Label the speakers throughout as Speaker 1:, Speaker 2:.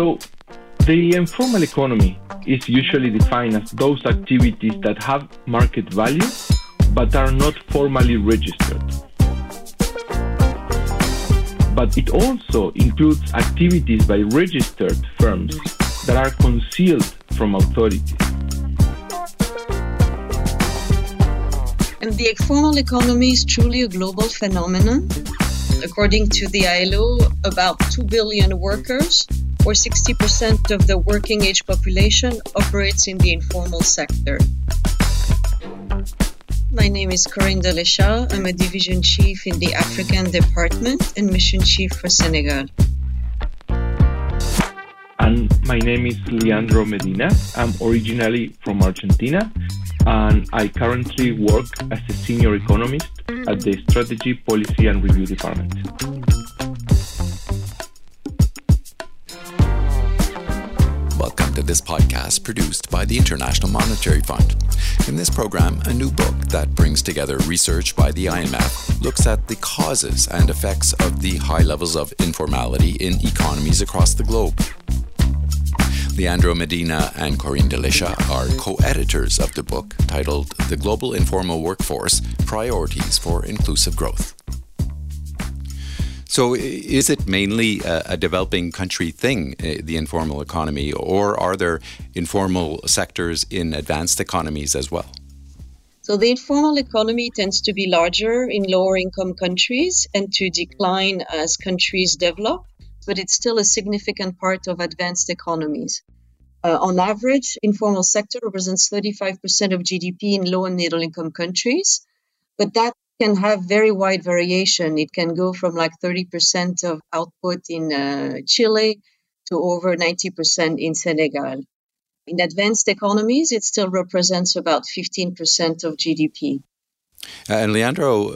Speaker 1: So the informal economy is usually defined as those activities that have market value but are not formally registered. But it also includes activities by registered firms that are concealed from authorities.
Speaker 2: And the informal economy is truly a global phenomenon. According to the ILO, about 2 billion workers, or 60% of the working age population, operates in the informal sector. My name is Corinne Delesha. I'm a division chief in the African department and mission chief for Senegal.
Speaker 1: And my name is Leandro Medina. I'm originally from Argentina, and I currently work as a senior economist at the Strategy, Policy and Review Department.
Speaker 3: Welcome to this podcast produced by the International Monetary Fund. In this program, a new book that brings together research by the IMF looks at the causes and effects of the high levels of informality in economies across the globe. Leandro Medina and Corinne Delesha are co-editors of the book titled The Global Informal Workforce: Priorities for Inclusive Growth. So is it mainly a developing country thing, the informal economy, or are there informal sectors in advanced economies as well?
Speaker 2: So the informal economy tends to be larger in lower income countries and to decline as countries develop, but it's still a significant part of advanced economies. On average, informal sector represents 35% of GDP in low and middle income countries, but that can have very wide variation. It can go from like 30% of output in Chile to over 90% in Senegal. In advanced economies, it still represents about 15% of GDP.
Speaker 3: And Leandro,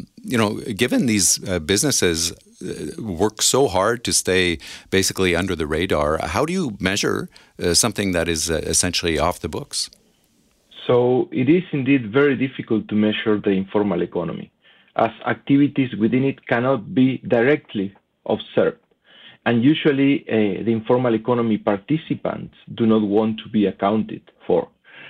Speaker 3: given these businesses work so hard to stay basically under the radar, how do you measure something that is essentially off the books?
Speaker 1: So it is indeed very difficult to measure the informal economy, as activities within it cannot be directly observed. And usually the informal economy participants do not want to be accounted for.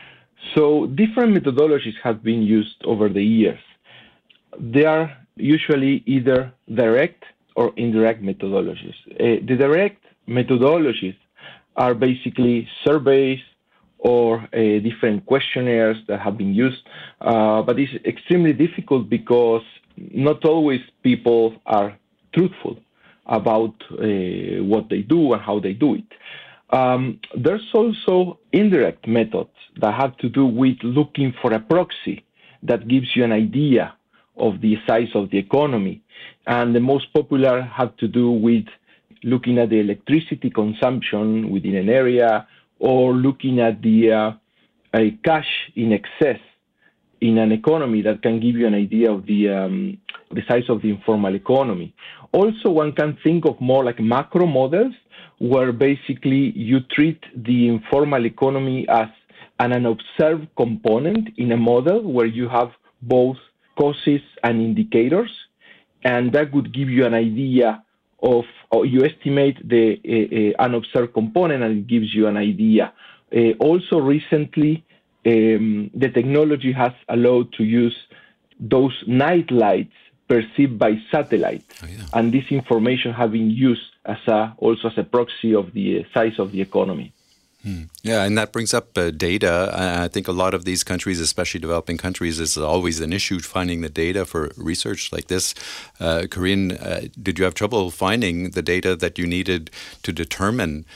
Speaker 1: So different methodologies have been used over the years. They are usually either direct or indirect methodologies. The direct methodologies are basically surveys or different questionnaires that have been used, but it's extremely difficult because not always people are truthful about what they do and how they do it. There's also indirect methods that have to do with looking for a proxy that gives you an idea of the size of the economy. And the most popular have to do with looking at the electricity consumption within an area, or looking at the cash in excess in an economy that can give you an idea of the size of the informal economy. Also, one can think of more like macro models, where basically you treat the informal economy as an unobserved component in a model where you have both causes and indicators, and that would give you an idea of, or you estimate the unobserved component, and it gives you an idea. Also recently, the technology has allowed to use those night lights perceived by satellite. And this information has been used also as a proxy of the size of the economy.
Speaker 3: Yeah, and that brings up data. I think a lot of these countries, especially developing countries, is always an issue finding the data for research like this. Corinne, did you have trouble finding the data that you needed to determine,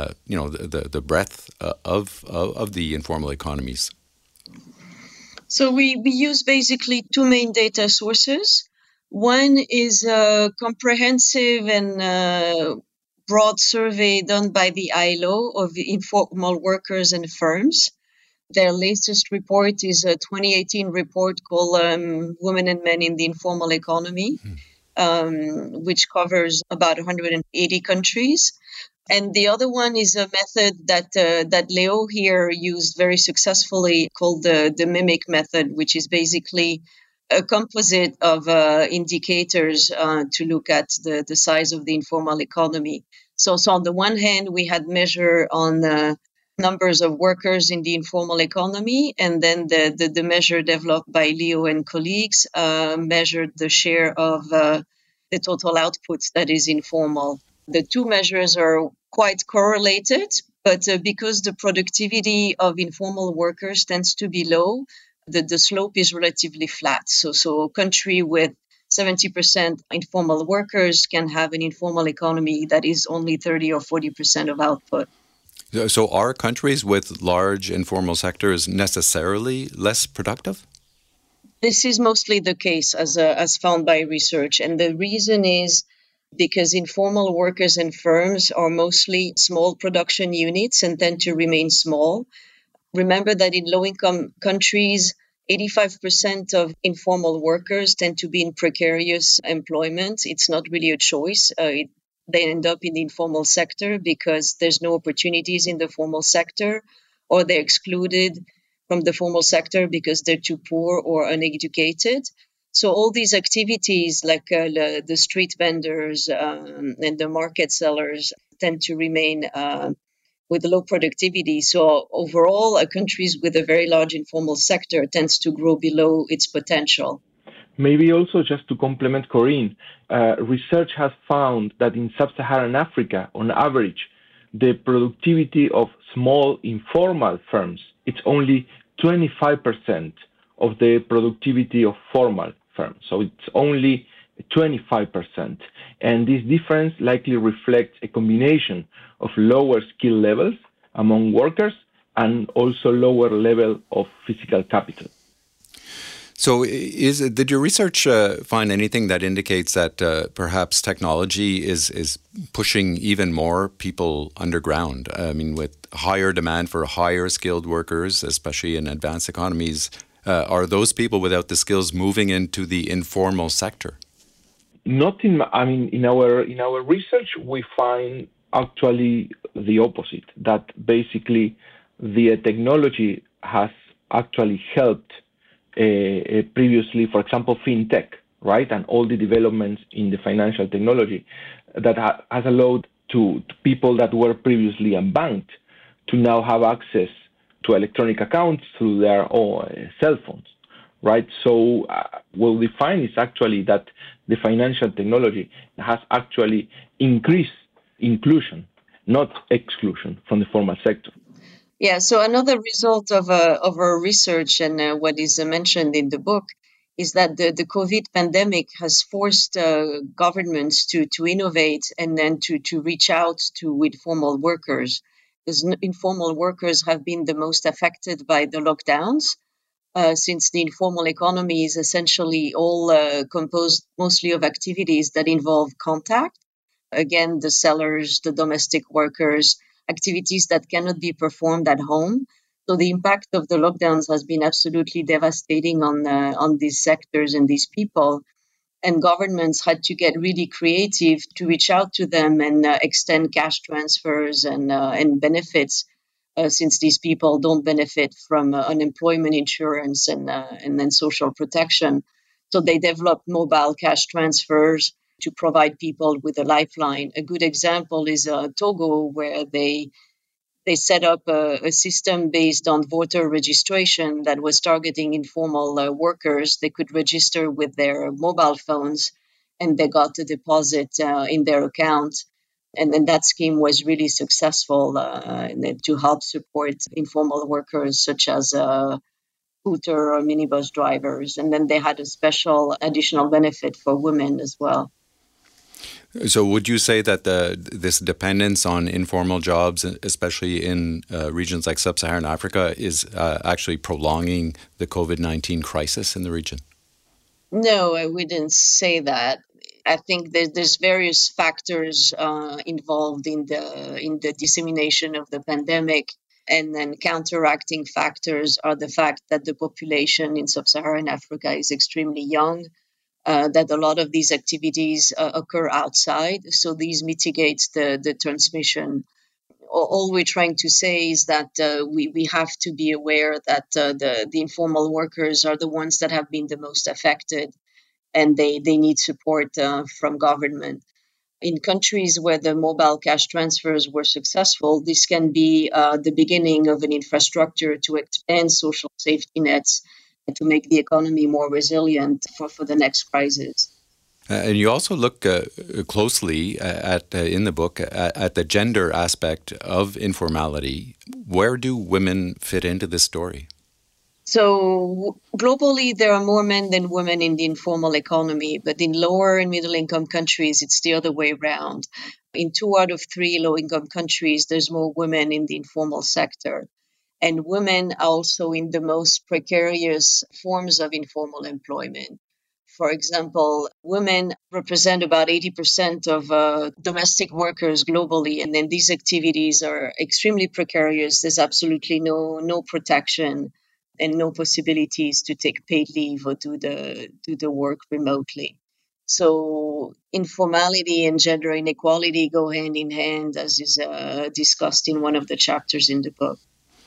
Speaker 3: the breadth of the informal economies?
Speaker 2: So we use basically two main data sources. One is a comprehensive and broad survey done by the ILO of informal workers and firms. Their latest report is a 2018 report called Women and Men in the Informal Economy, which covers about 180 countries. And the other one is a method that Leo here used very successfully called the MIMIC method, which is basically a composite of indicators to look at the size of the informal economy. So on the one hand, we had measure on numbers of workers in the informal economy, and then the measure developed by Leo and colleagues measured the share of the total output that is informal. The two measures are quite correlated, but because the productivity of informal workers tends to be low, the slope is relatively flat. So a country with 70% informal workers can have an informal economy that is only 30 or 40% of output.
Speaker 3: So are countries with large informal sectors necessarily less productive?
Speaker 2: This is mostly the case as found by research. And the reason is because informal workers and firms are mostly small production units and tend to remain small. Remember that in low-income countries, 85% of informal workers tend to be in precarious employment. It's not really a choice. They end up in the informal sector because there's no opportunities in the formal sector, or they're excluded from the formal sector because they're too poor or uneducated. So all these activities like the street vendors and the market sellers tend to remain with low productivity. So overall, countries with a very large informal sector tends to grow below its potential.
Speaker 1: Maybe also just to complement Corinne, research has found that in sub-Saharan Africa, on average, the productivity of small informal firms, it's only 25% of the productivity of formal firms. So it's only 25%. And this difference likely reflects a combination of lower skill levels among workers and also lower level of physical capital.
Speaker 3: So did your research find anything that indicates that perhaps technology is pushing even more people underground? I mean, with higher demand for higher skilled workers, especially in advanced economies, are those people without the skills moving into the informal sector?
Speaker 1: Not in our research, we find actually the opposite, that basically the technology has actually helped previously, for example, fintech, right? And all the developments in the financial technology that has allowed to people that were previously unbanked to now have access to electronic accounts through their own cell phones, right? So what we find is actually that the financial technology has actually increased inclusion, not exclusion, from the formal sector.
Speaker 2: Yeah, so another result of our research and what is mentioned in the book is that the COVID pandemic has forced governments to innovate and then to reach out to informal workers, because informal workers have been the most affected by the lockdowns, since the informal economy is essentially all composed mostly of activities that involve contact. Again, the sellers, the domestic workers, activities that cannot be performed at home. So the impact of the lockdowns has been absolutely devastating on these sectors and these people. And governments had to get really creative to reach out to them and extend cash transfers and benefits, since these people don't benefit from unemployment insurance and then social protection. So they developed mobile cash transfers to provide people with a lifeline. A good example is Togo, where they set up a system based on voter registration that was targeting informal workers. They could register with their mobile phones, and they got a deposit in their account. And then that scheme was really successful to help support informal workers such as scooter or minibus drivers. And then they had a special additional benefit for women as well.
Speaker 3: So would you say that this dependence on informal jobs, especially in regions like sub-Saharan Africa, is actually prolonging the COVID-19 crisis in the region?
Speaker 2: No, I wouldn't say that. I think there's various factors involved in the dissemination of the pandemic, and then counteracting factors are the fact that the population in sub-Saharan Africa is extremely young, that a lot of these activities occur outside, so these mitigates the transmission. All we're trying to say is that we have to be aware that the informal workers are the ones that have been the most affected, and they need support from government. In countries where the mobile cash transfers were successful, this can be the beginning of an infrastructure to expand social safety nets and to make the economy more resilient for the next crisis.
Speaker 3: And you also look closely at in the book at the gender aspect of informality. Where do women fit into this story?
Speaker 2: So globally, there are more men than women in the informal economy, but in lower and middle income countries, it's the other way around. In 2 out of 3 low income countries, there's more women in the informal sector. And women are also in the most precarious forms of informal employment. For example, women represent about 80% of domestic workers globally, and then these activities are extremely precarious. There's absolutely no protection and no possibilities to take paid leave or do the work remotely. So informality and gender inequality go hand in hand, as is discussed in one of the chapters in the book.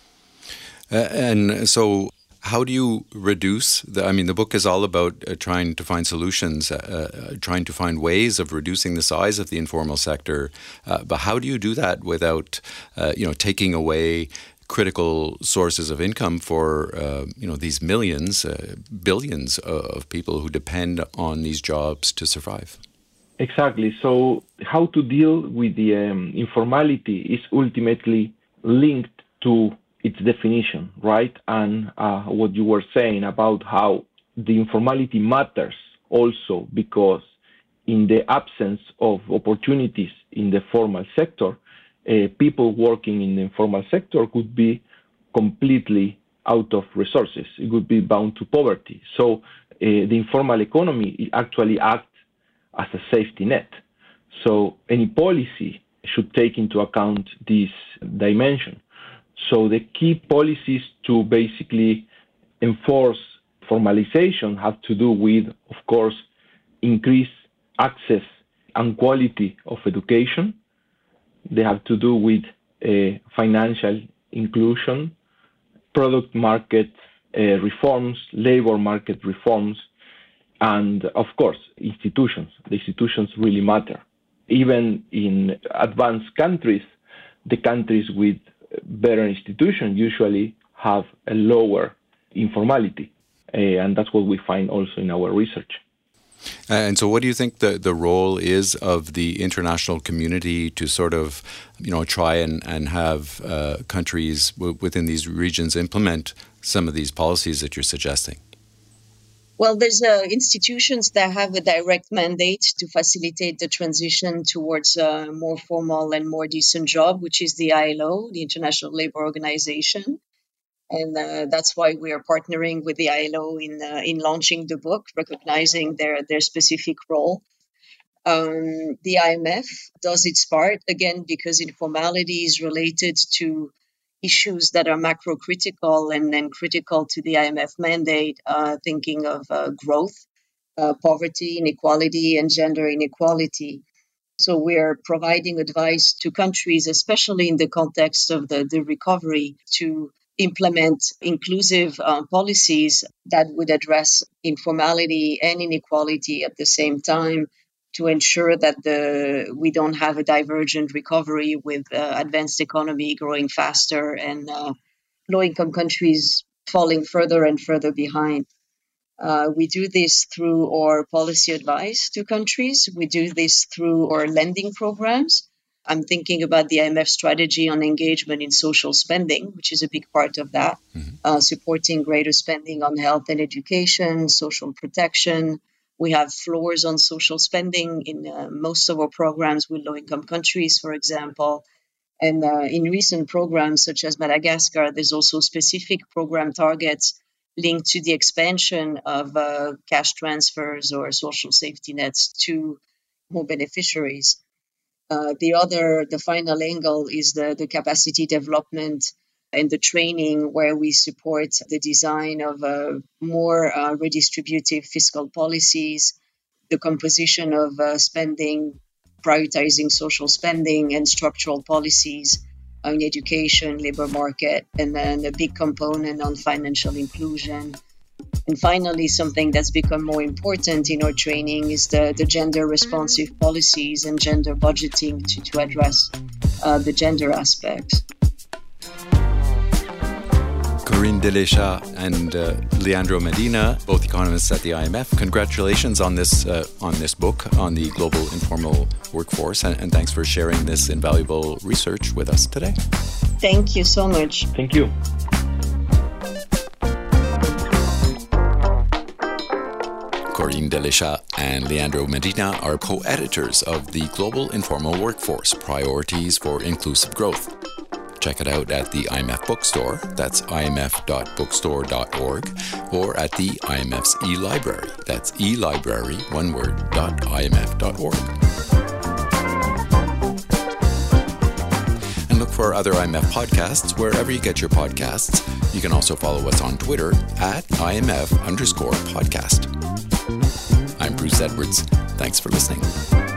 Speaker 3: And so how do you reduce the book is all about trying to find solutions, trying to find ways of reducing the size of the informal sector. But how do you do that without, taking away critical sources of income for, these millions, billions of people who depend on these jobs to survive?
Speaker 1: Exactly. So how to deal with the informality is ultimately linked to its definition, right? And what you were saying about how the informality matters also because in the absence of opportunities in the formal sector, people working in the informal sector could be completely out of resources. It could be bound to poverty. So the informal economy actually acts as a safety net. So any policy should take into account this dimension. So the key policies to basically enforce formalization have to do with, of course, increased access and quality of education. They have to do with financial inclusion, product market reforms, labor market reforms, and of course, institutions. The institutions really matter. Even in advanced countries, the countries with better institutions usually have a lower informality. And that's what we find also in our research.
Speaker 3: And so what do you think the role is of the international community to sort of, try and have countries within these regions implement some of these policies that you're suggesting?
Speaker 2: Well, there's institutions that have a direct mandate to facilitate the transition towards a more formal and more decent job, which is the ILO, the International Labour Organization. And that's why we are partnering with the ILO in launching the book, recognizing their specific role. The IMF does its part, again, because informality is related to issues that are macro critical and then critical to the IMF mandate, thinking of growth, poverty, inequality, and gender inequality. So we're providing advice to countries, especially in the context of the recovery, to implement inclusive policies that would address informality and inequality at the same time, to ensure that we don't have a divergent recovery with advanced economy growing faster and low-income countries falling further and further behind. We do this through our policy advice to countries. We do this through our lending programs. I'm thinking about the IMF strategy on engagement in social spending, which is a big part of that, supporting greater spending on health and education, social protection. We have floors on social spending in most of our programs with low-income countries, for example. And in recent programs, such as Madagascar, there's also specific program targets linked to the expansion of cash transfers or social safety nets to more beneficiaries. The final angle is the capacity development and the training, where we support the design of more redistributive fiscal policies, the composition of spending, prioritizing social spending and structural policies on education, labor market, and then a big component on financial inclusion. And finally, something that's become more important in our training is the gender responsive policies and gender budgeting to address the gender aspects.
Speaker 3: Corinne Delechat and Leandro Medina, both economists at the IMF. Congratulations on this book on the global informal workforce, and thanks for sharing this invaluable research with us today.
Speaker 2: Thank you so much.
Speaker 1: Thank you.
Speaker 3: Corinne Delechat and Leandro Medina are co-editors of the Global Informal Workforce, Priorities for Inclusive Growth. Check it out at the IMF bookstore, that's imf.bookstore.org, or at the IMF's e-library, that's e-library, one word, .imf.org. And look for other IMF podcasts wherever you get your podcasts. You can also follow us on Twitter at IMF_podcast. I'm Bruce Edwards. Thanks for listening.